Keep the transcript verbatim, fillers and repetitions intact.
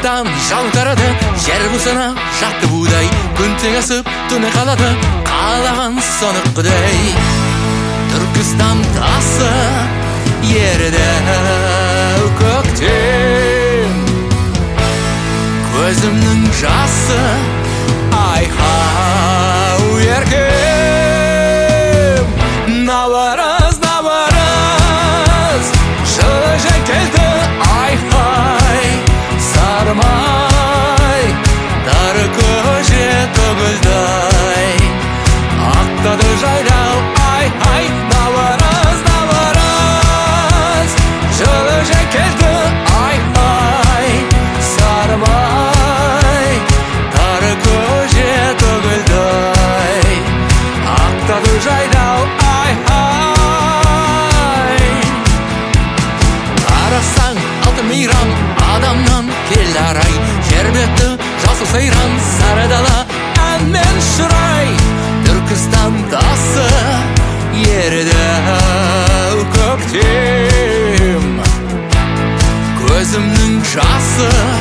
Türkistan жал қарады, жер бусана жатты будай, күн тең асып түні қалады, қалаған соны құдай. Түркістан тасы ерді көктем, көзімнің жасы айқау еркем. Наварыз, наварыз, жылы жай келді айқай, сармай, дары көже төгілдай, ақтады жайлау ай-ай. Наварыз, наварыз, жылы жай келді айқай, сармай, дары көже төгілдай, ақтады жайлау ай-ай. Қарасаң алтын мейрам адамнан келді арай, жер беті жасыл сайран, сары дала ән мен шырай. Түркістан тасы ерді көктем, көзімнің жасы